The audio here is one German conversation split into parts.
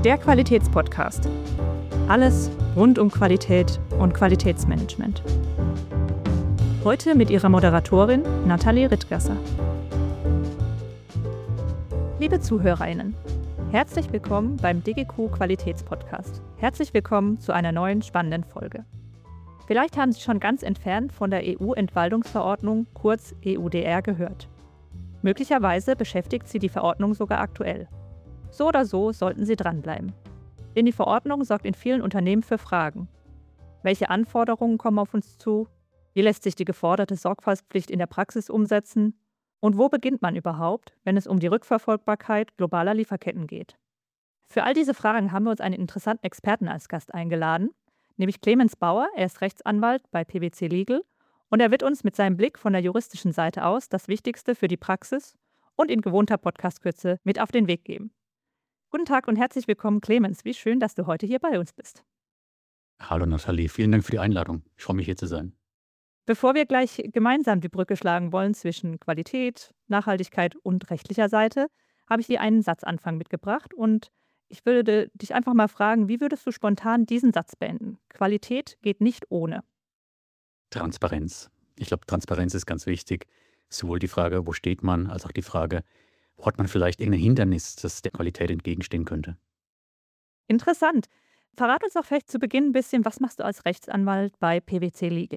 Der Qualitätspodcast. Alles rund um Qualität und Qualitätsmanagement. Heute mit ihrer Moderatorin Nathalie Rittgasser. Liebe ZuhörerInnen, herzlich willkommen beim DGQ Qualitätspodcast. Herzlich willkommen zu einer neuen spannenden Folge. Vielleicht haben Sie schon ganz entfernt von der EU-Entwaldungsverordnung, kurz EUDR, gehört. Möglicherweise beschäftigt Sie die Verordnung sogar aktuell. So oder so sollten Sie dranbleiben. Denn die Verordnung sorgt in vielen Unternehmen für Fragen. Welche Anforderungen kommen auf uns zu? Wie lässt sich die geforderte Sorgfaltspflicht in der Praxis umsetzen? Und wo beginnt man überhaupt, wenn es um die Rückverfolgbarkeit globaler Lieferketten geht? Für all diese Fragen haben wir uns einen interessanten Experten als Gast eingeladen, nämlich Clemens Bauer. Er ist Rechtsanwalt bei PwC Legal und er wird uns mit seinem Blick von der juristischen Seite aus das Wichtigste für die Praxis und in gewohnter Podcastkürze mit auf den Weg geben. Guten Tag und herzlich willkommen, Clemens. Wie schön, dass du heute hier bei uns bist. Hallo Nathalie, vielen Dank für die Einladung. Ich freue mich, hier zu sein. Bevor wir gleich gemeinsam die Brücke schlagen wollen zwischen Qualität, Nachhaltigkeit und rechtlicher Seite, habe ich dir einen Satzanfang mitgebracht und ich würde dich einfach mal fragen, wie würdest du spontan diesen Satz beenden? Qualität geht nicht ohne. Transparenz. Ich glaube, Transparenz ist ganz wichtig. Sowohl die Frage, wo steht man, als auch die Frage, wo hat man vielleicht irgendein Hindernis, das der Qualität entgegenstehen könnte. Interessant. Verrat uns doch vielleicht zu Beginn ein bisschen, was machst du als Rechtsanwalt bei PwC Legal?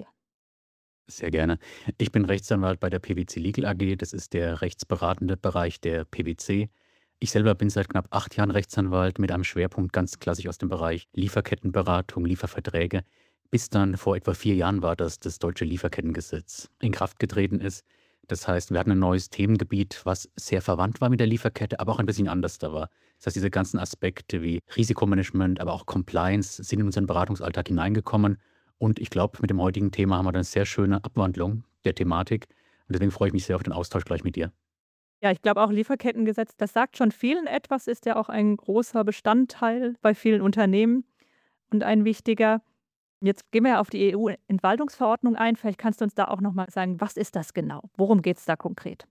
Sehr gerne. Ich bin Rechtsanwalt bei der PwC Legal AG. Das ist der rechtsberatende Bereich der PwC. Ich selber bin seit knapp 8 Jahren Rechtsanwalt mit einem Schwerpunkt ganz klassisch aus dem Bereich Lieferkettenberatung, Lieferverträge. Bis dann vor etwa 4 Jahren war, dass das deutsche Lieferkettengesetz in Kraft getreten ist. Das heißt, wir hatten ein neues Themengebiet, was sehr verwandt war mit der Lieferkette, aber auch ein bisschen anders da war. Das heißt, diese ganzen Aspekte wie Risikomanagement, aber auch Compliance sind in unseren Beratungsalltag hineingekommen. Und ich glaube, mit dem heutigen Thema haben wir eine sehr schöne Abwandlung der Thematik. Und deswegen freue ich mich sehr auf den Austausch gleich mit dir. Ja, ich glaube auch Lieferkettengesetz, das sagt schon vielen etwas, ist ja auch ein großer Bestandteil bei vielen Unternehmen und ein wichtiger. Jetzt gehen wir ja auf die EU-Entwaldungsverordnung ein. Vielleicht kannst du uns da auch nochmal sagen, was ist das genau? Worum geht es da konkret?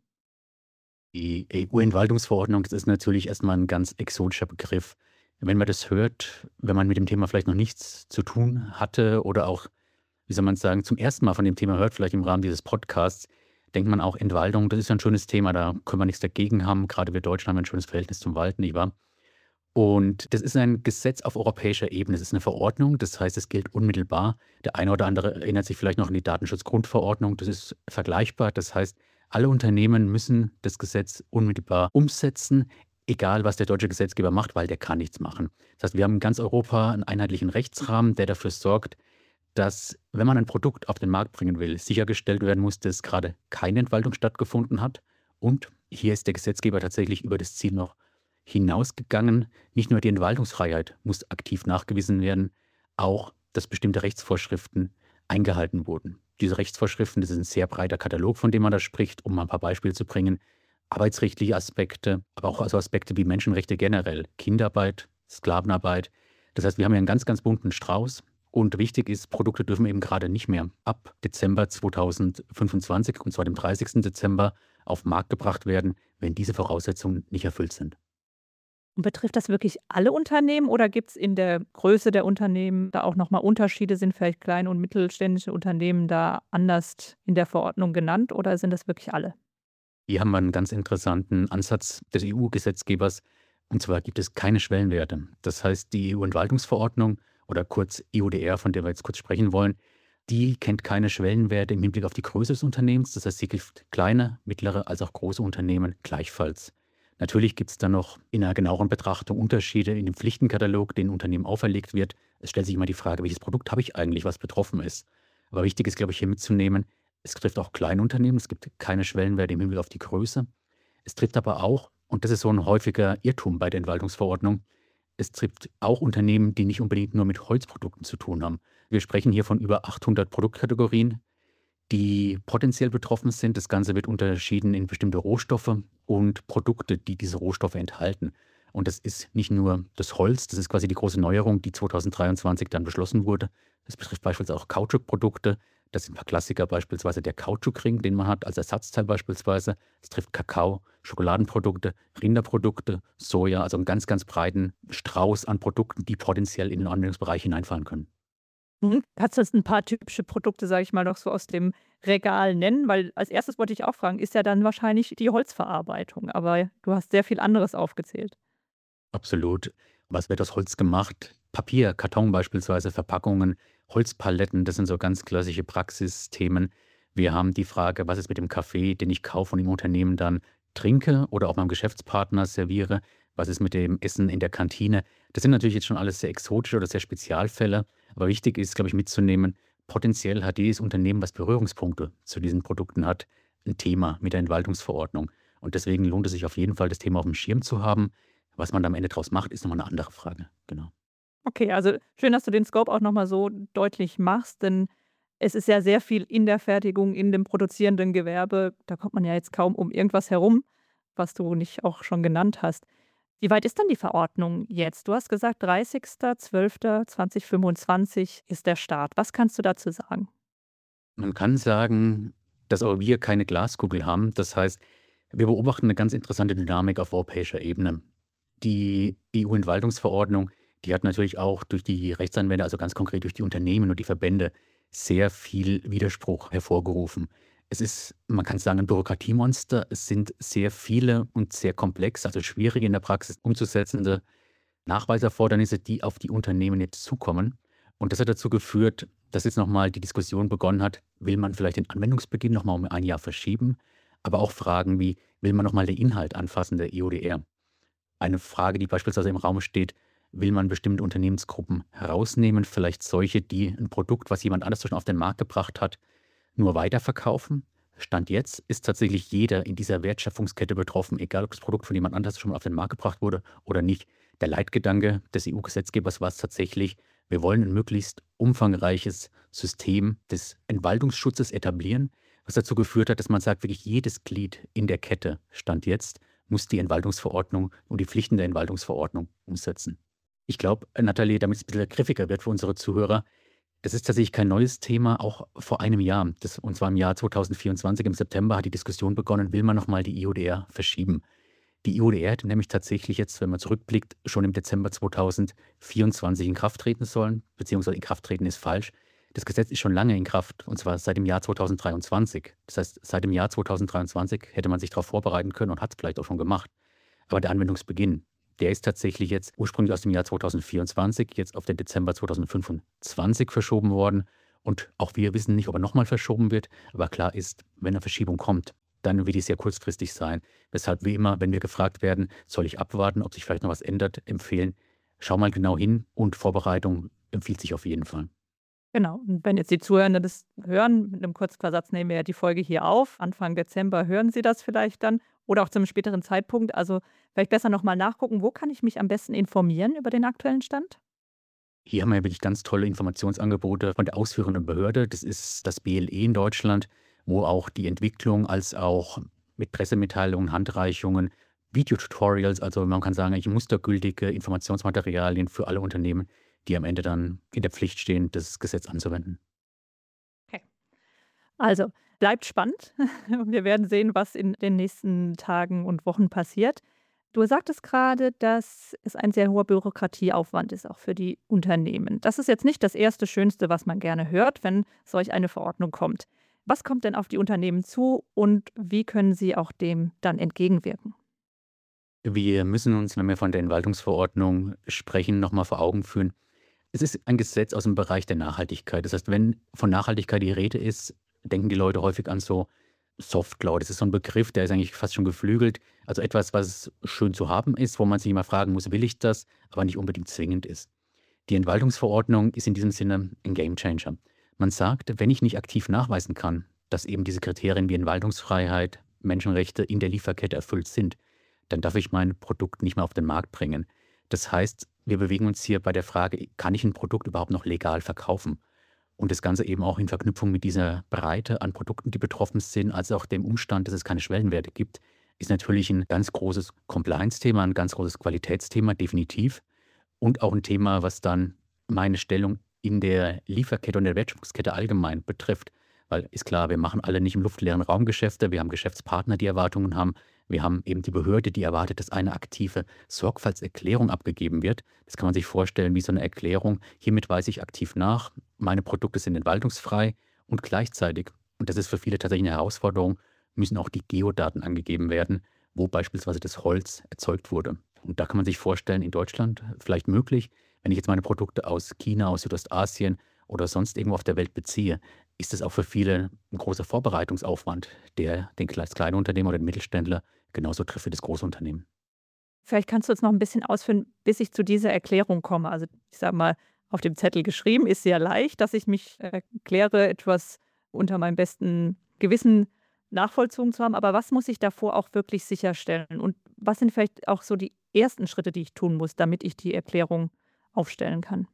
Die EU-Entwaldungsverordnung, das ist natürlich erstmal ein ganz exotischer Begriff. Wenn man das hört, wenn man mit dem Thema vielleicht noch nichts zu tun hatte oder auch, wie soll man sagen, zum ersten Mal von dem Thema hört, vielleicht im Rahmen dieses Podcasts, denkt man auch, Entwaldung, das ist ja ein schönes Thema, da können wir nichts dagegen haben. Gerade wir Deutschen haben ein schönes Verhältnis zum Wald, nicht wahr? Und das ist ein Gesetz auf europäischer Ebene. Es ist eine Verordnung, das heißt, es gilt unmittelbar. Der eine oder andere erinnert sich vielleicht noch an die Datenschutzgrundverordnung. Das ist vergleichbar. Das heißt, alle Unternehmen müssen das Gesetz unmittelbar umsetzen, egal was der deutsche Gesetzgeber macht, weil der kann nichts machen. Das heißt, wir haben in ganz Europa einen einheitlichen Rechtsrahmen, der dafür sorgt, dass, wenn man ein Produkt auf den Markt bringen will, sichergestellt werden muss, dass gerade keine Entwaldung stattgefunden hat. Und hier ist der Gesetzgeber tatsächlich über das Ziel noch hinausgegangen. Nicht nur die Entwaldungsfreiheit muss aktiv nachgewiesen werden, auch, dass bestimmte Rechtsvorschriften eingehalten wurden. Diese Rechtsvorschriften, das ist ein sehr breiter Katalog, von dem man da spricht, um mal ein paar Beispiele zu bringen. Arbeitsrechtliche Aspekte, aber auch also Aspekte wie Menschenrechte generell, Kinderarbeit, Sklavenarbeit. Das heißt, wir haben hier einen ganz, ganz bunten Strauß. Und wichtig ist, Produkte dürfen eben gerade nicht mehr ab Dezember 2025, und zwar dem 30. Dezember, auf den Markt gebracht werden, wenn diese Voraussetzungen nicht erfüllt sind. Und betrifft das wirklich alle Unternehmen oder gibt es in der Größe der Unternehmen da auch nochmal Unterschiede? Sind vielleicht kleine und mittelständische Unternehmen da anders in der Verordnung genannt oder sind das wirklich alle? Hier haben wir einen ganz interessanten Ansatz des EU-Gesetzgebers. Und zwar gibt es keine Schwellenwerte. Das heißt, die EU-Entwaldungsverordnung oder kurz EUDR, von der wir jetzt kurz sprechen wollen, die kennt keine Schwellenwerte im Hinblick auf die Größe des Unternehmens. Das heißt, sie gilt kleine, mittlere als auch große Unternehmen gleichfalls. Natürlich gibt es dann noch in einer genaueren Betrachtung Unterschiede in dem Pflichtenkatalog, den Unternehmen auferlegt wird. Es stellt sich immer die Frage, welches Produkt habe ich eigentlich, was betroffen ist. Aber wichtig ist, glaube ich, hier mitzunehmen, es trifft auch Kleinunternehmen, es gibt keine Schwellenwerte im Hinblick auf die Größe. Es trifft aber auch, und das ist so ein häufiger Irrtum bei der Entwaldungsverordnung, es trifft auch Unternehmen, die nicht unbedingt nur mit Holzprodukten zu tun haben. Wir sprechen hier von über 800 Produktkategorien, die potenziell betroffen sind. Das Ganze wird unterschieden in bestimmte Rohstoffe und Produkte, die diese Rohstoffe enthalten. Und das ist nicht nur das Holz, das ist quasi die große Neuerung, die 2023 dann beschlossen wurde. Das betrifft beispielsweise auch Kautschukprodukte. Das sind ein paar Klassiker, beispielsweise der Kautschukring, den man hat als Ersatzteil beispielsweise. Es trifft Kakao, Schokoladenprodukte, Rinderprodukte, Soja, also einen ganz, ganz breiten Strauß an Produkten, die potenziell in den Anwendungsbereich hineinfallen können. Kannst du uns ein paar typische Produkte, sage ich mal, noch so aus dem Regal nennen? Weil als erstes wollte ich auch fragen, ist ja dann wahrscheinlich die Holzverarbeitung, aber du hast sehr viel anderes aufgezählt. Absolut. Was wird aus Holz gemacht? Papier, Karton beispielsweise, Verpackungen, Holzpaletten, das sind so ganz klassische Praxisthemen. Wir haben die Frage, was ist mit dem Kaffee, den ich kaufe und im Unternehmen dann trinke oder auch meinem Geschäftspartner serviere? Was ist mit dem Essen in der Kantine? Das sind natürlich jetzt schon alles sehr exotische oder sehr Spezialfälle. Aber wichtig ist, glaube ich, mitzunehmen, potenziell hat jedes Unternehmen, was Berührungspunkte zu diesen Produkten hat, ein Thema mit der Entwaltungsverordnung. Und deswegen lohnt es sich auf jeden Fall, das Thema auf dem Schirm zu haben. Was man am Ende draus macht, ist nochmal eine andere Frage. Genau. Okay, also schön, dass du den Scope auch noch mal so deutlich machst, denn es ist ja sehr viel in der Fertigung, in dem produzierenden Gewerbe. Da kommt man ja jetzt kaum um irgendwas herum, was du nicht auch schon genannt hast. Wie weit ist dann die Verordnung jetzt? Du hast gesagt, 30.12.2025 ist der Start. Was kannst du dazu sagen? Man kann sagen, dass auch wir keine Glaskugel haben. Das heißt, wir beobachten eine ganz interessante Dynamik auf europäischer Ebene. Die EU-Entwaltungsverordnung, die hat natürlich auch durch die Rechtsanwender, also ganz konkret durch die Unternehmen und die Verbände, sehr viel Widerspruch hervorgerufen. Es ist, man kann sagen, ein Bürokratiemonster. Es sind sehr viele und sehr komplex, also schwierig in der Praxis umzusetzende Nachweiserfordernisse, die auf die Unternehmen jetzt zukommen. Und das hat dazu geführt, dass jetzt nochmal die Diskussion begonnen hat, will man vielleicht den Anwendungsbeginn nochmal um ein Jahr verschieben, aber auch Fragen wie, will man nochmal den Inhalt anfassen der EUDR? Eine Frage, die beispielsweise im Raum steht, will man bestimmte Unternehmensgruppen herausnehmen, vielleicht solche, die ein Produkt, was jemand anderes schon auf den Markt gebracht hat, nur weiterverkaufen? Stand jetzt ist tatsächlich jeder in dieser Wertschöpfungskette betroffen, egal ob das Produkt von jemand anderes schon mal auf den Markt gebracht wurde oder nicht. Der Leitgedanke des EU-Gesetzgebers war es tatsächlich, wir wollen ein möglichst umfangreiches System des Entwaldungsschutzes etablieren, was dazu geführt hat, dass man sagt, wirklich jedes Glied in der Kette, Stand jetzt, muss die Entwaldungsverordnung und die Pflichten der Entwaldungsverordnung umsetzen. Ich glaube, Nathalie, damit es ein bisschen griffiger wird für unsere Zuhörer, das ist tatsächlich kein neues Thema, auch vor einem Jahr, und zwar im Jahr 2024, im September, hat die Diskussion begonnen, will man nochmal die EUDR verschieben. Die EUDR hätte nämlich tatsächlich jetzt, wenn man zurückblickt, schon im Dezember 2024 in Kraft treten sollen, beziehungsweise in Kraft treten ist falsch. Das Gesetz ist schon lange in Kraft, und zwar seit dem Jahr 2023. Das heißt, seit dem Jahr 2023 hätte man sich darauf vorbereiten können und hat es vielleicht auch schon gemacht. Aber der Anwendungsbeginn, der ist tatsächlich jetzt ursprünglich aus dem Jahr 2024, jetzt auf den Dezember 2025 verschoben worden. Und auch wir wissen nicht, ob er nochmal verschoben wird. Aber klar ist, wenn eine Verschiebung kommt, dann wird die sehr kurzfristig sein. Weshalb wir immer, wenn wir gefragt werden, soll ich abwarten, ob sich vielleicht noch was ändert, empfehlen, schau mal genau hin und Vorbereitung empfiehlt sich auf jeden Fall. Genau, und wenn jetzt die Zuhörenden das hören, mit einem Kurzversatz nehmen wir ja die Folge hier auf. Anfang Dezember hören Sie das vielleicht dann oder auch zu einem späteren Zeitpunkt. Also vielleicht besser noch mal nachgucken, wo kann ich mich am besten informieren über den aktuellen Stand? Hier haben wir wirklich ganz tolle Informationsangebote von der ausführenden Behörde. Das ist das BLE in Deutschland, wo auch die Entwicklung als auch mit Pressemitteilungen, Handreichungen, Videotutorials, also man kann sagen, eigentlich mustergültige Informationsmaterialien für alle Unternehmen, die am Ende dann in der Pflicht stehen, das Gesetz anzuwenden. Okay. Also, bleibt spannend. Wir werden sehen, was in den nächsten Tagen und Wochen passiert. Du sagtest gerade, dass es ein sehr hoher Bürokratieaufwand ist, auch für die Unternehmen. Das ist jetzt nicht das erste Schönste, was man gerne hört, wenn solch eine Verordnung kommt. Was kommt denn auf die Unternehmen zu und wie können sie auch dem dann entgegenwirken? Wir müssen uns, wenn wir von der Entwaltungsverordnung sprechen, nochmal vor Augen führen. Es ist ein Gesetz aus dem Bereich der Nachhaltigkeit. Das heißt, wenn von Nachhaltigkeit die Rede ist, denken die Leute häufig an so Soft Cloud. Das ist so ein Begriff, der ist eigentlich fast schon geflügelt. Also etwas, was schön zu haben ist, wo man sich immer fragen muss, will ich das, aber nicht unbedingt zwingend ist. Die Entwaltungsverordnung ist in diesem Sinne ein Gamechanger. Man sagt, wenn ich nicht aktiv nachweisen kann, dass eben diese Kriterien wie Entfaltungsfreiheit, Menschenrechte in der Lieferkette erfüllt sind, dann darf ich mein Produkt nicht mehr auf den Markt bringen. Das heißt, wir bewegen uns hier bei der Frage, kann ich ein Produkt überhaupt noch legal verkaufen? Und das Ganze eben auch in Verknüpfung mit dieser Breite an Produkten, die betroffen sind, als auch dem Umstand, dass es keine Schwellenwerte gibt. ist natürlich ein ganz großes Compliance-Thema, ein ganz großes Qualitätsthema, definitiv. Und auch ein Thema, was dann meine Stellung in der Lieferkette und der Wertschöpfungskette allgemein betrifft. Weil ist klar, wir machen alle nicht im luftleeren Raum Geschäfte. Wir haben Geschäftspartner, die Erwartungen haben. Wir haben eben die Behörde, die erwartet, dass eine aktive Sorgfaltserklärung abgegeben wird. Das kann man sich vorstellen wie so eine Erklärung. Hiermit weise ich aktiv nach, meine Produkte sind entwaltungsfrei und gleichzeitig, und das ist für viele tatsächlich eine Herausforderung, müssen auch die Geodaten angegeben werden, wo beispielsweise das Holz erzeugt wurde. Und da kann man sich vorstellen, in Deutschland vielleicht möglich, wenn ich jetzt meine Produkte aus China, aus Südostasien oder sonst irgendwo auf der Welt beziehe, ist es auch für viele ein großer Vorbereitungsaufwand, der das kleine Unternehmen oder den Mittelständler genauso trifft wie das große Unternehmen. Vielleicht kannst du jetzt noch ein bisschen ausführen, bis ich zu dieser Erklärung komme. Also, ich sage mal, auf dem Zettel geschrieben ist sehr leicht, dass ich mich erkläre, etwas unter meinem besten Gewissen nachvollzogen zu haben. Aber was muss ich davor auch wirklich sicherstellen? Und was sind vielleicht auch so die ersten Schritte, die ich tun muss, damit ich die Erklärung aufstellen kann?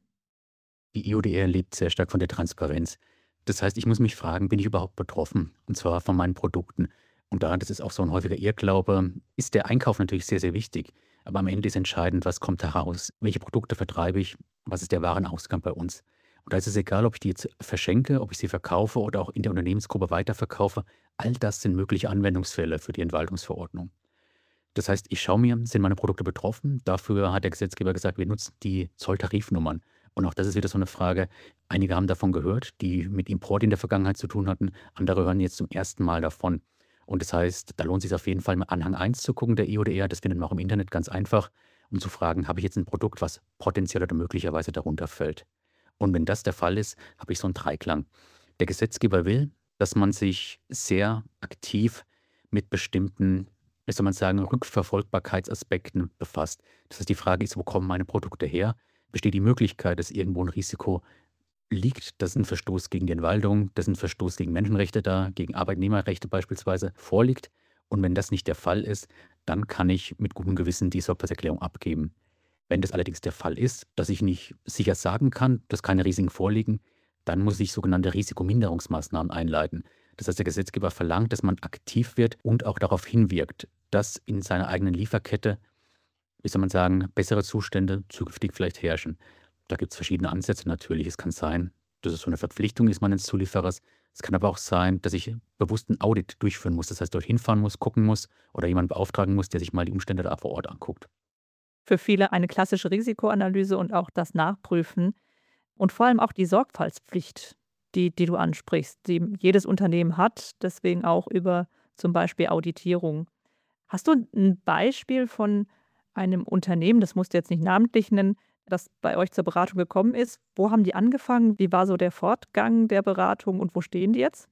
Die EODR lebt sehr stark von der Transparenz. Das heißt, ich muss mich fragen, bin ich überhaupt betroffen? Und zwar von meinen Produkten. Und da, das ist auch so ein häufiger Irrglaube, ist der Einkauf natürlich sehr, sehr wichtig. Aber am Ende ist entscheidend, was kommt heraus? Welche Produkte vertreibe ich? Was ist der Warenausgang bei uns? Und da ist es egal, ob ich die jetzt verschenke, ob ich sie verkaufe oder auch in der Unternehmensgruppe weiterverkaufe. All das sind mögliche Anwendungsfälle für die Entwaltungsverordnung. Das heißt, ich schaue mir, sind meine Produkte betroffen? Dafür hat der Gesetzgeber gesagt, wir nutzen die Zolltarifnummern. Und auch das ist wieder so eine Frage. Einige haben davon gehört, die mit Import in der Vergangenheit zu tun hatten. Andere hören jetzt zum ersten Mal davon. Und das heißt, da lohnt es sich auf jeden Fall mal Anhang 1 zu gucken, der EODR. Das findet man auch im Internet ganz einfach, um zu fragen, habe ich jetzt ein Produkt, was potenziell oder möglicherweise darunter fällt. Und wenn das der Fall ist, habe ich so einen Dreiklang. Der Gesetzgeber will, dass man sich sehr aktiv mit bestimmten, wie soll man sagen, Rückverfolgbarkeitsaspekten befasst. Das heißt, die Frage ist, wo kommen meine Produkte her? Besteht die Möglichkeit, dass irgendwo ein Risiko liegt, dass ein Verstoß gegen die Entwaldung, dass ein Verstoß gegen Menschenrechte da, gegen Arbeitnehmerrechte beispielsweise vorliegt? Und wenn das nicht der Fall ist, dann kann ich mit gutem Gewissen die Sorgfaltserklärung abgeben. Wenn das allerdings der Fall ist, dass ich nicht sicher sagen kann, dass keine Risiken vorliegen, dann muss ich sogenannte Risikominderungsmaßnahmen einleiten. Das heißt, der Gesetzgeber verlangt, dass man aktiv wird und auch darauf hinwirkt, dass in seiner eigenen Lieferkette, wie soll man sagen, bessere Zustände zukünftig vielleicht herrschen. Da gibt es verschiedene Ansätze natürlich. Es kann sein, dass es so eine Verpflichtung ist meines Zulieferers. Es kann aber auch sein, dass ich bewusst ein Audit durchführen muss. Das heißt, dorthin fahren muss, gucken muss oder jemanden beauftragen muss, der sich mal die Umstände da vor Ort anguckt. Für viele eine klassische Risikoanalyse und auch das Nachprüfen und vor allem auch die Sorgfaltspflicht, die du ansprichst, die jedes Unternehmen hat, deswegen auch über zum Beispiel Auditierung. Hast du ein Beispiel von einem Unternehmen, das musst du jetzt nicht namentlich nennen, das bei euch zur Beratung gekommen ist? Wo haben die angefangen? Wie war so der Fortgang der Beratung und wo stehen die jetzt?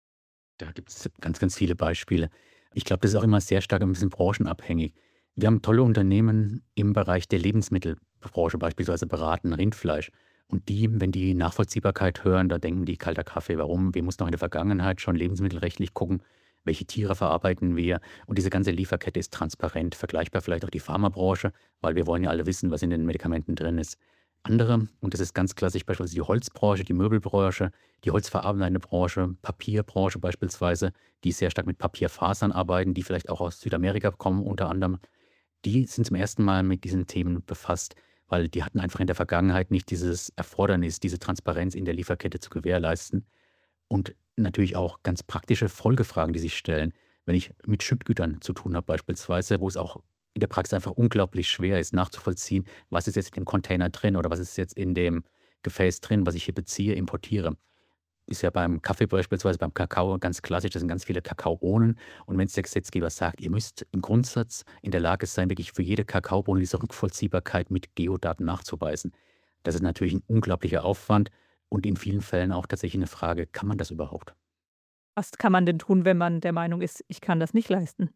Da gibt es ganz, ganz viele Beispiele. Ich glaube, das ist auch immer sehr stark ein bisschen branchenabhängig. Wir haben tolle Unternehmen im Bereich der Lebensmittelbranche beispielsweise beraten, Rindfleisch. Und die, wenn die Nachvollziehbarkeit hören, da denken die kalter Kaffee. Warum? Wir mussten auch in der Vergangenheit schon lebensmittelrechtlich gucken, welche Tiere verarbeiten wir. Und diese ganze Lieferkette ist transparent, vergleichbar vielleicht auch die Pharmabranche, weil wir wollen ja alle wissen, was in den Medikamenten drin ist. Andere, und das ist ganz klassisch, beispielsweise die Holzbranche, die Möbelbranche, die holzverarbeitende Branche, Papierbranche beispielsweise, die sehr stark mit Papierfasern arbeiten, die vielleicht auch aus Südamerika kommen unter anderem. Die sind zum ersten Mal mit diesen Themen befasst, weil die hatten einfach in der Vergangenheit nicht dieses Erfordernis, diese Transparenz in der Lieferkette zu gewährleisten. Und natürlich auch ganz praktische Folgefragen, die sich stellen. Wenn ich mit Schüttgütern zu tun habe beispielsweise, wo es auch in der Praxis einfach unglaublich schwer ist nachzuvollziehen, was ist jetzt in dem Container drin oder was ist jetzt in dem Gefäß drin, was ich hier beziehe, importiere. Ist ja beim Kaffee beispielsweise, beim Kakao ganz klassisch, das sind ganz viele Kakaobohnen. Und wenn es der Gesetzgeber sagt, ihr müsst im Grundsatz in der Lage sein, wirklich für jede Kakaobohne diese Rückvollziehbarkeit mit Geodaten nachzuweisen. Das ist natürlich ein unglaublicher Aufwand und in vielen Fällen auch tatsächlich eine Frage, kann man das überhaupt? Was kann man denn tun, wenn man der Meinung ist, ich kann das nicht leisten?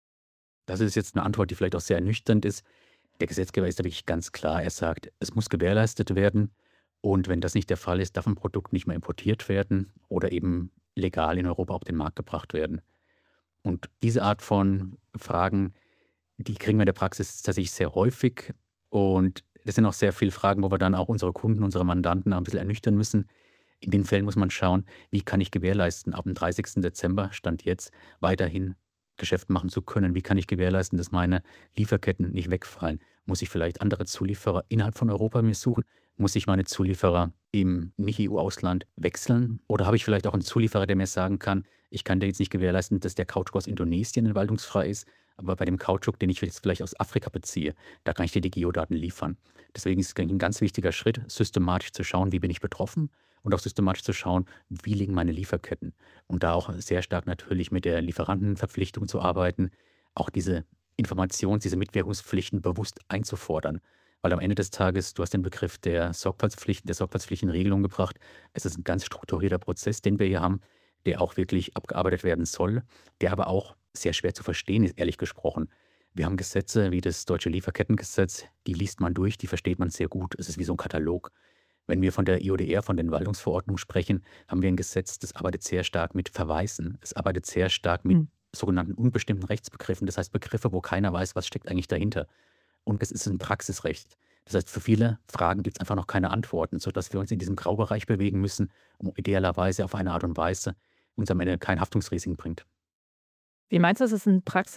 Das ist jetzt eine Antwort, die vielleicht auch sehr ernüchternd ist. Der Gesetzgeber ist da wirklich ganz klar. Er sagt, es muss gewährleistet werden. Und wenn das nicht der Fall ist, darf ein Produkt nicht mehr importiert werden oder eben legal in Europa auf den Markt gebracht werden. Und diese Art von Fragen, die kriegen wir in der Praxis tatsächlich sehr häufig. Und das sind auch sehr viele Fragen, wo wir dann auch unsere Kunden, unsere Mandanten ein bisschen ernüchtern müssen. In den Fällen muss man schauen, wie kann ich gewährleisten, ab dem 30. Dezember, Stand jetzt, weiterhin Geschäft machen zu können? Wie kann ich gewährleisten, dass meine Lieferketten nicht wegfallen? Muss ich vielleicht andere Zulieferer innerhalb von Europa mir suchen? Muss ich meine Zulieferer im Nicht-EU-Ausland wechseln? Oder habe ich vielleicht auch einen Zulieferer, der mir sagen kann, ich kann dir jetzt nicht gewährleisten, dass der Kautschuk aus Indonesien entwaldungsfrei ist, aber bei dem Kautschuk, den ich jetzt vielleicht aus Afrika beziehe, da kann ich dir die Geodaten liefern. Deswegen ist es ein ganz wichtiger Schritt, systematisch zu schauen, wie bin ich betroffen und auch systematisch zu schauen, wie liegen meine Lieferketten. Und da auch sehr stark natürlich mit der Lieferantenverpflichtung zu arbeiten, auch diese diese Mitwirkungspflichten bewusst einzufordern. Weil am Ende des Tages, du hast den Begriff der Sorgfaltspflichtenregelung gebracht. Es ist ein ganz strukturierter Prozess, den wir hier haben, der auch wirklich abgearbeitet werden soll, der aber auch sehr schwer zu verstehen ist, ehrlich gesprochen. Wir haben Gesetze wie das Deutsche Lieferkettengesetz, die liest man durch, die versteht man sehr gut. Es ist wie so ein Katalog. Wenn wir von der IODR, von den Waltungsverordnungen sprechen, haben wir ein Gesetz, das arbeitet sehr stark mit Verweisen. Es arbeitet sehr stark mit Hm. sogenannten unbestimmten Rechtsbegriffen. Das heißt Begriffe, wo keiner weiß, was steckt eigentlich dahinter. Und es ist ein Praxisrecht. Das heißt, für viele Fragen gibt es einfach noch keine Antworten, sodass wir uns in diesem Graubereich bewegen müssen, um idealerweise auf eine Art und Weise uns am Ende kein Haftungsrisiken bringt. Wie meinst du, ist es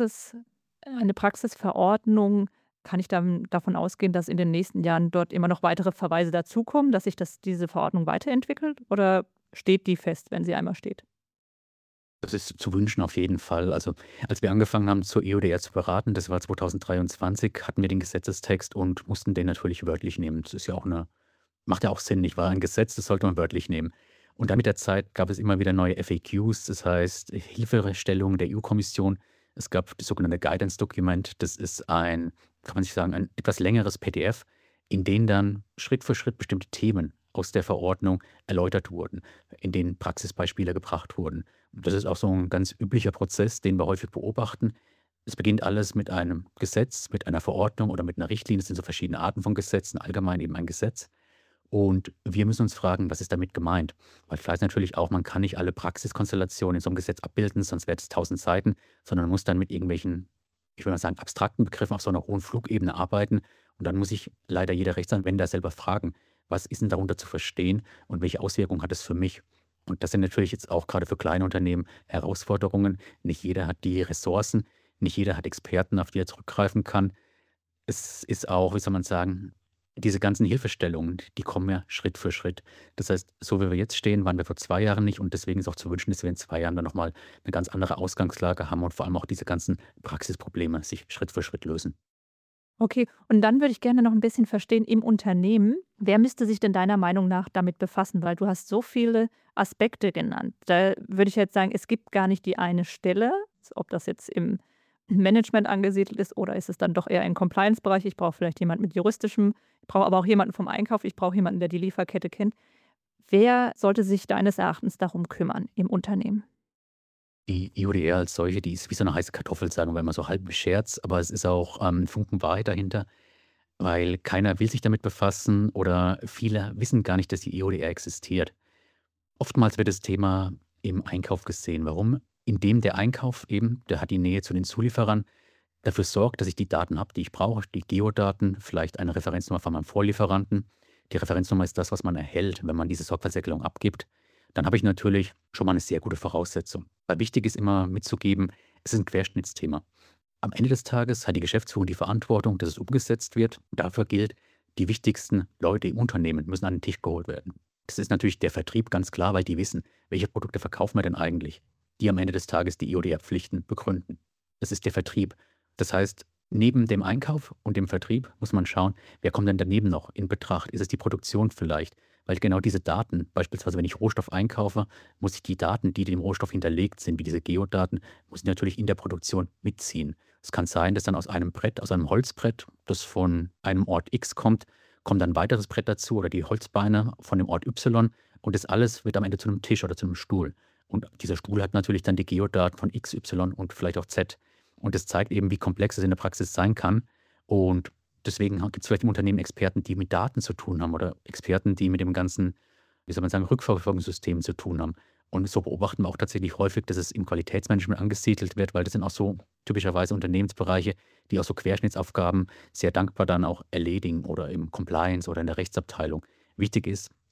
eine Praxisverordnung? Kann ich dann davon ausgehen, dass in den nächsten Jahren dort immer noch weitere Verweise dazukommen, dass sich diese Verordnung weiterentwickelt? Oder steht die fest, wenn sie einmal steht? Das ist zu wünschen auf jeden Fall. Also, als wir angefangen haben, zur EODR zu beraten, das war 2023, hatten wir den Gesetzestext und mussten den natürlich wörtlich nehmen. Das ist ja auch eine macht ja auch Sinn, nicht wahr? Ein Gesetz, das sollte man wörtlich nehmen. Und dann mit der Zeit gab es immer wieder neue FAQs, das heißt Hilfestellungen der EU-Kommission. Es gab das sogenannte Guidance-Dokument. Das ist kann man sich sagen, ein etwas längeres PDF, in dem dann Schritt für Schritt bestimmte Themen aus der Verordnung erläutert wurden, in denen Praxisbeispiele gebracht wurden. Und das ist auch so ein ganz üblicher Prozess, den wir häufig beobachten. Es beginnt alles mit einem Gesetz, mit einer Verordnung oder mit einer Richtlinie. Es sind so verschiedene Arten von Gesetzen, allgemein eben ein Gesetz. Und wir müssen uns fragen, was ist damit gemeint? Weil ich weiß natürlich auch, man kann nicht alle Praxiskonstellationen in so einem Gesetz abbilden, sonst wäre es 1000 Seiten, sondern man muss dann mit irgendwelchen, ich würde mal sagen, abstrakten Begriffen auf so einer hohen Flugebene arbeiten. Und dann muss ich leider jeder Rechtsanwender selber fragen, was ist denn darunter zu verstehen und welche Auswirkungen hat es für mich? Und das sind natürlich jetzt auch gerade für kleine Unternehmen Herausforderungen. Nicht jeder hat die Ressourcen, nicht jeder hat Experten, auf die er zurückgreifen kann. Es ist auch, wie soll man sagen, diese ganzen Hilfestellungen, die kommen ja Schritt für Schritt. Das heißt, so wie wir jetzt stehen, waren wir vor 2 Jahren nicht und deswegen ist auch zu wünschen, dass wir in 2 Jahren dann noch mal 'ne ganz andere Ausgangslage haben und vor allem auch diese ganzen Praxisprobleme sich Schritt für Schritt lösen. Okay, und dann würde ich gerne noch ein bisschen verstehen, im Unternehmen, wer müsste sich denn deiner Meinung nach damit befassen? Weil du hast so viele Aspekte genannt. Da würde ich jetzt sagen, es gibt gar nicht die eine Stelle, ob das jetzt im Management angesiedelt ist oder ist es dann doch eher im Compliance-Bereich. Ich brauche vielleicht jemanden mit juristischem, ich brauche aber auch jemanden vom Einkauf, ich brauche jemanden, der die Lieferkette kennt. Wer sollte sich deines Erachtens darum kümmern im Unternehmen? Die IODR als solche, die ist wie so eine heiße Kartoffel, sagen wir mal so halb im Scherz, aber es ist auch, 'n Funken Wahrheit dahinter, weil keiner will sich damit befassen oder viele wissen gar nicht, dass die IODR existiert. Oftmals wird das Thema im Einkauf gesehen. Warum? Indem der Einkauf eben, der hat die Nähe zu den Zulieferern, dafür sorgt, dass ich die Daten habe, die ich brauche, die Geodaten, vielleicht eine Referenznummer von meinem Vorlieferanten. Die Referenznummer ist das, was man erhält, wenn man diese Sorgfaltserklärung abgibt. Dann habe ich natürlich schon mal eine sehr gute Voraussetzung. Weil wichtig ist immer mitzugeben, es ist ein Querschnittsthema. Am Ende des Tages hat die Geschäftsführung die Verantwortung, dass es umgesetzt wird. Dafür gilt, die wichtigsten Leute im Unternehmen müssen an den Tisch geholt werden. Das ist natürlich der Vertrieb, ganz klar, weil die wissen, welche Produkte verkaufen wir denn eigentlich, die am Ende des Tages die IODR-Pflichten begründen. Das ist der Vertrieb. Das heißt, neben dem Einkauf und dem Vertrieb muss man schauen, wer kommt denn daneben noch in Betracht? Ist es die Produktion vielleicht? Weil genau diese Daten, beispielsweise wenn ich Rohstoff einkaufe, muss ich die Daten, die dem Rohstoff hinterlegt sind, wie diese Geodaten, muss ich natürlich in der Produktion mitziehen. Es kann sein, dass dann aus einem Brett, aus einem Holzbrett, das von einem Ort X kommt dann ein weiteres Brett dazu oder die Holzbeine von dem Ort Y und das alles wird am Ende zu einem Tisch oder zu einem Stuhl. Und dieser Stuhl hat natürlich dann die Geodaten von X, Y und vielleicht auch Z. Und das zeigt eben, wie komplex es in der Praxis sein kann. Und deswegen gibt es vielleicht im Unternehmen Experten, die mit Daten zu tun haben oder Experten, die mit dem ganzen, wie soll man sagen, Rückverfolgungssystem zu tun haben. Und so beobachten wir auch tatsächlich häufig, dass es im Qualitätsmanagement angesiedelt wird, weil das sind auch so typischerweise Unternehmensbereiche, die auch so Querschnittsaufgaben sehr dankbar dann auch erledigen oder im Compliance oder in der Rechtsabteilung. Wichtig ist,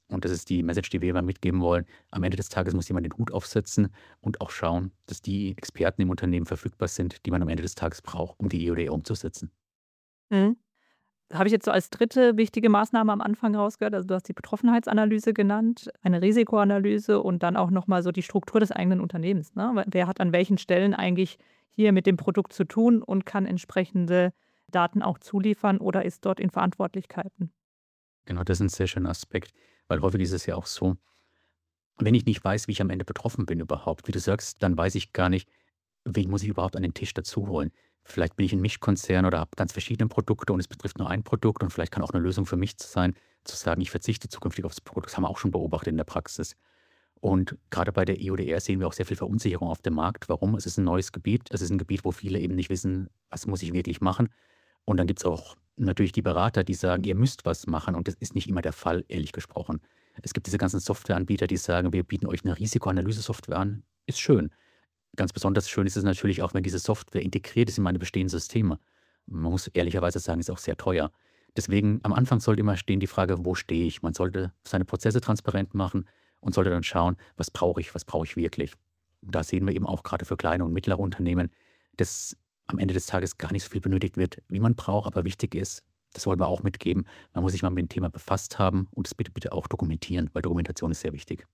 Und das ist die Message, die wir immer mitgeben wollen. Am Ende des Tages muss jemand den Hut aufsetzen und auch schauen, dass die Experten im Unternehmen verfügbar sind, die man am Ende des Tages braucht, um die EODR umzusetzen. Mhm. Habe ich jetzt so als dritte wichtige Maßnahme am Anfang rausgehört. Also, du hast die Betroffenheitsanalyse genannt, eine Risikoanalyse und dann auch noch mal so die Struktur des eigenen Unternehmens, ne? Wer hat an welchen Stellen eigentlich hier mit dem Produkt zu tun und kann entsprechende Daten auch zuliefern oder ist dort in Verantwortlichkeiten? Genau, das ist ein sehr schöner Aspekt, weil häufig ist es ja auch so, wenn ich nicht weiß, wie ich am Ende betroffen bin überhaupt, wie du sagst, dann weiß ich gar nicht, wen muss ich überhaupt an den Tisch dazu holen. Vielleicht bin ich ein Mischkonzern oder habe ganz verschiedene Produkte und es betrifft nur ein Produkt und vielleicht kann auch eine Lösung für mich sein, zu sagen, ich verzichte zukünftig aufs Produkt. Das haben wir auch schon beobachtet in der Praxis. Und gerade bei der EODR sehen wir auch sehr viel Verunsicherung auf dem Markt. Warum? Es ist ein neues Gebiet. Es ist ein Gebiet, wo viele eben nicht wissen, was muss ich wirklich machen. Und dann gibt es auch natürlich die Berater, die sagen, ihr müsst was machen. Und das ist nicht immer der Fall, ehrlich gesprochen. Es gibt diese ganzen Softwareanbieter, die sagen, wir bieten euch eine Risikoanalyse-Software an. Ist schön. Ganz besonders schön ist es natürlich auch, wenn diese Software integriert ist in meine bestehenden Systeme. Man muss ehrlicherweise sagen, ist auch sehr teuer. Deswegen am Anfang sollte immer stehen die Frage, wo stehe ich? Man sollte seine Prozesse transparent machen und sollte dann schauen, was brauche ich wirklich? Da sehen wir eben auch gerade für kleine und mittlere Unternehmen, dass am Ende des Tages gar nicht so viel benötigt wird, wie man braucht, aber wichtig ist, das wollen wir auch mitgeben, man muss sich mal mit dem Thema befasst haben und das bitte auch dokumentieren, weil Dokumentation ist sehr wichtig.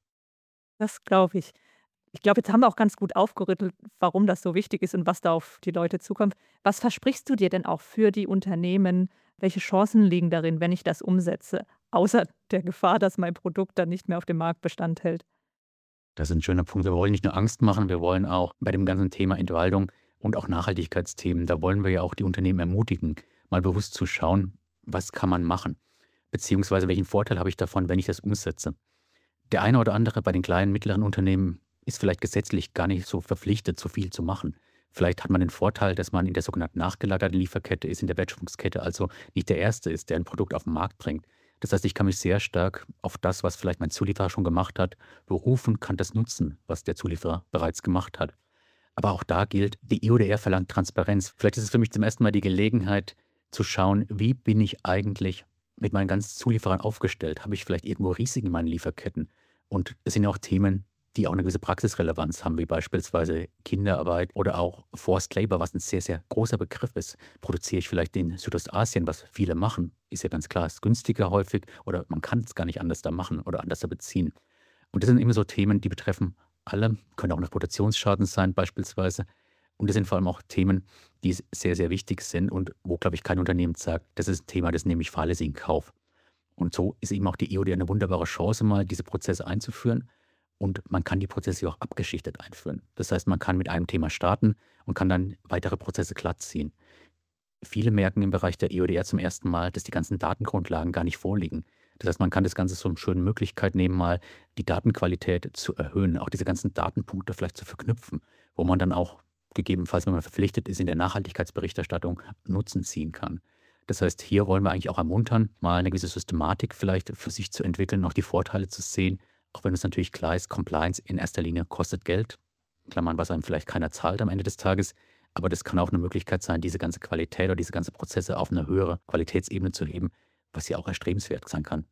Das glaube ich. Ich glaube, jetzt haben wir auch ganz gut aufgerüttelt, warum das so wichtig ist und was da auf die Leute zukommt. Was versprichst du dir denn auch für die Unternehmen? Welche Chancen liegen darin, wenn ich das umsetze? Außer der Gefahr, dass mein Produkt dann nicht mehr auf dem Markt Bestand hält. Das ist ein schöner Punkt. Wir wollen nicht nur Angst machen, wir wollen auch bei dem ganzen Thema Entwaldung und auch Nachhaltigkeitsthemen, da wollen wir ja auch die Unternehmen ermutigen, mal bewusst zu schauen, was kann man machen? Beziehungsweise welchen Vorteil habe ich davon, wenn ich das umsetze? Der eine oder andere bei den kleinen, mittleren Unternehmen ist vielleicht gesetzlich gar nicht so verpflichtet, so viel zu machen. Vielleicht hat man den Vorteil, dass man in der sogenannten nachgelagerten Lieferkette ist, in der Wertschöpfungskette, also nicht der Erste ist, der ein Produkt auf den Markt bringt. Das heißt, ich kann mich sehr stark auf das, was vielleicht mein Zulieferer schon gemacht hat, berufen, kann das nutzen, was der Zulieferer bereits gemacht hat. Aber auch da gilt, die EODR verlangt Transparenz. Vielleicht ist es für mich zum ersten Mal die Gelegenheit zu schauen, wie bin ich eigentlich mit meinen ganzen Zulieferern aufgestellt? Habe ich vielleicht irgendwo Risiken in meinen Lieferketten? Und es sind ja auch Themen, die auch eine gewisse Praxisrelevanz haben, wie beispielsweise Kinderarbeit oder auch Forced Labor, was ein sehr, sehr großer Begriff ist. Produziere ich vielleicht in Südostasien, was viele machen, ist ja ganz klar, ist günstiger häufig oder man kann es gar nicht anders da machen oder anders da beziehen. Und das sind eben so Themen, die betreffen alle, können auch ein Reputationsschaden sein beispielsweise. Und das sind vor allem auch Themen, die sehr, sehr wichtig sind und wo, glaube ich, kein Unternehmen sagt, das ist ein Thema, das nehme ich fahrlässig in Kauf. Und so ist eben auch die EOD eine wunderbare Chance, mal diese Prozesse einzuführen. Und man kann die Prozesse auch abgeschichtet einführen. Das heißt, man kann mit einem Thema starten und kann dann weitere Prozesse glatt ziehen. Viele merken im Bereich der EODR zum ersten Mal, dass die ganzen Datengrundlagen gar nicht vorliegen. Das heißt, man kann das Ganze so eine schöne Möglichkeit nehmen, mal die Datenqualität zu erhöhen, auch diese ganzen Datenpunkte vielleicht zu verknüpfen, wo man dann auch gegebenenfalls, wenn man verpflichtet ist, in der Nachhaltigkeitsberichterstattung Nutzen ziehen kann. Das heißt, hier wollen wir eigentlich auch ermuntern, mal eine gewisse Systematik vielleicht für sich zu entwickeln, auch die Vorteile zu sehen, auch wenn es natürlich klar ist, Compliance in erster Linie kostet Geld, Klammern, was einem vielleicht keiner zahlt am Ende des Tages. Aber das kann auch eine Möglichkeit sein, diese ganze Qualität oder diese ganzen Prozesse auf eine höhere Qualitätsebene zu heben, was ja auch erstrebenswert sein kann.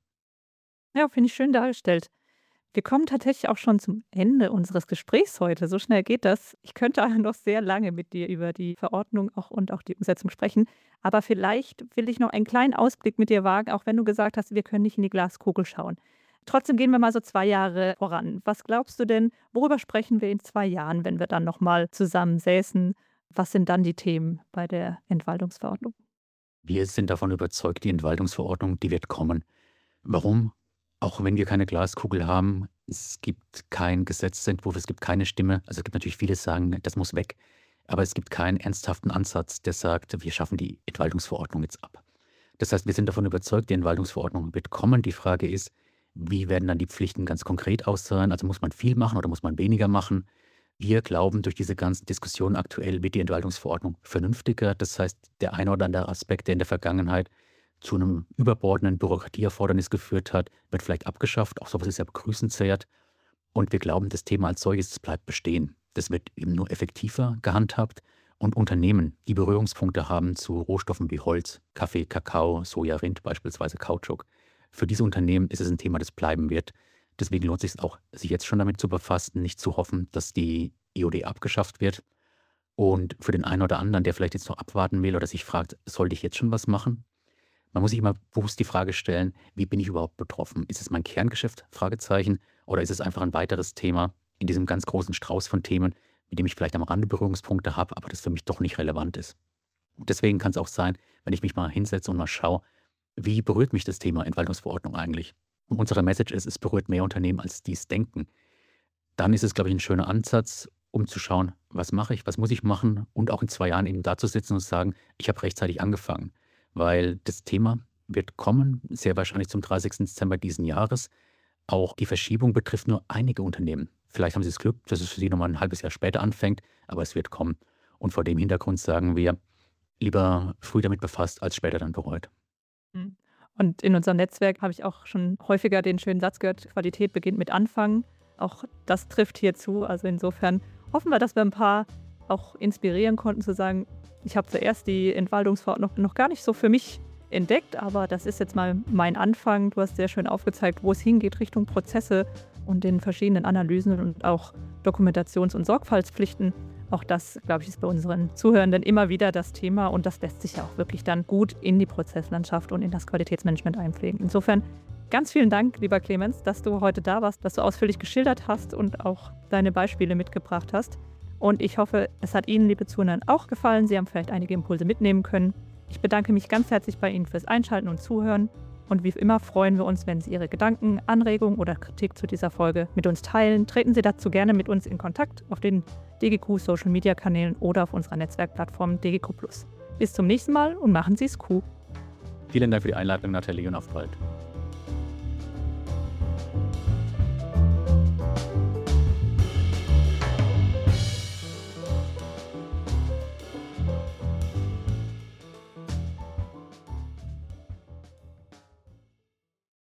Ja, finde ich schön dargestellt. Wir kommen tatsächlich auch schon zum Ende unseres Gesprächs heute. So schnell geht das. Ich könnte noch sehr lange mit dir über die Verordnung auch und auch die Umsetzung sprechen. Aber vielleicht will ich noch einen kleinen Ausblick mit dir wagen, auch wenn du gesagt hast, wir können nicht in die Glaskugel schauen. Trotzdem gehen wir mal so 2 Jahre voran. Was glaubst du denn, worüber sprechen wir in 2 Jahren, wenn wir dann nochmal zusammensäßen? Was sind dann die Themen bei der Entwaldungsverordnung? Wir sind davon überzeugt, die Entwaldungsverordnung, die wird kommen. Warum? Auch wenn wir keine Glaskugel haben, es gibt keinen Gesetzentwurf, es gibt keine Stimme. Also es gibt natürlich viele, die sagen, das muss weg. Aber es gibt keinen ernsthaften Ansatz, der sagt, wir schaffen die Entwaldungsverordnung jetzt ab. Das heißt, wir sind davon überzeugt, die Entwaldungsverordnung wird kommen. Die Frage ist, wie werden dann die Pflichten ganz konkret aussehen? Also muss man viel machen oder muss man weniger machen? Wir glauben, durch diese ganzen Diskussionen aktuell wird die Entwaldungsverordnung vernünftiger. Das heißt, der eine oder andere Aspekt, der in der Vergangenheit zu einem überbordenden Bürokratieerfordernis geführt hat, wird vielleicht abgeschafft. Auch sowas ist ja begrüßenswert. Und wir glauben, das Thema als solches das bleibt bestehen. Das wird eben nur effektiver gehandhabt. Und Unternehmen, die Berührungspunkte haben zu Rohstoffen wie Holz, Kaffee, Kakao, Soja, Rind, beispielsweise Kautschuk, für diese Unternehmen ist es ein Thema, das bleiben wird. Deswegen lohnt es sich auch, sich jetzt schon damit zu befassen, nicht zu hoffen, dass die EOD abgeschafft wird. Und für den einen oder anderen, der vielleicht jetzt noch abwarten will oder sich fragt, sollte ich jetzt schon was machen? Man muss sich immer bewusst die Frage stellen, wie bin ich überhaupt betroffen? Ist es mein Kerngeschäft? Fragezeichen. Oder ist es einfach ein weiteres Thema in diesem ganz großen Strauß von Themen, mit dem ich vielleicht am Rande Berührungspunkte habe, aber das für mich doch nicht relevant ist. Und deswegen kann es auch sein, wenn ich mich mal hinsetze und mal schaue, wie berührt mich das Thema Entwaltungsverordnung eigentlich? Und unsere Message ist, es berührt mehr Unternehmen, als die es denken. Dann ist es, glaube ich, ein schöner Ansatz, um zu schauen, was mache ich, was muss ich machen und auch in 2 Jahren eben da zu sitzen und zu sagen, ich habe rechtzeitig angefangen. Weil das Thema wird kommen, sehr wahrscheinlich zum 30. Dezember diesen Jahres. Auch die Verschiebung betrifft nur einige Unternehmen. Vielleicht haben sie das Glück, dass es für sie nochmal ein halbes Jahr später anfängt, aber es wird kommen. Und vor dem Hintergrund sagen wir, lieber früh damit befasst, als später dann bereut. Mhm. Und in unserem Netzwerk habe ich auch schon häufiger den schönen Satz gehört, Qualität beginnt mit Anfangen. Auch das trifft hier zu. Also insofern hoffen wir, dass wir ein paar auch inspirieren konnten, zu sagen, ich habe zuerst die Entwaldungsverordnung noch gar nicht so für mich entdeckt, aber das ist jetzt mal mein Anfang. Du hast sehr schön aufgezeigt, wo es hingeht Richtung Prozesse und den verschiedenen Analysen und auch Dokumentations- und Sorgfaltspflichten. Auch das, glaube ich, ist bei unseren Zuhörenden immer wieder das Thema und das lässt sich ja auch wirklich dann gut in die Prozesslandschaft und in das Qualitätsmanagement einpflegen. Insofern ganz vielen Dank, lieber Clemens, dass du heute da warst, dass du ausführlich geschildert hast und auch deine Beispiele mitgebracht hast. Und ich hoffe, es hat Ihnen, liebe Zuhörer, auch gefallen. Sie haben vielleicht einige Impulse mitnehmen können. Ich bedanke mich ganz herzlich bei Ihnen fürs Einschalten und Zuhören. Und wie immer freuen wir uns, wenn Sie Ihre Gedanken, Anregungen oder Kritik zu dieser Folge mit uns teilen. Treten Sie dazu gerne mit uns in Kontakt auf den DGQ Social Media Kanälen oder auf unserer Netzwerkplattform DGQ+. Bis zum nächsten Mal und machen Sie es cool. Vielen Dank für die Einladung, Nathalie, und auf bald.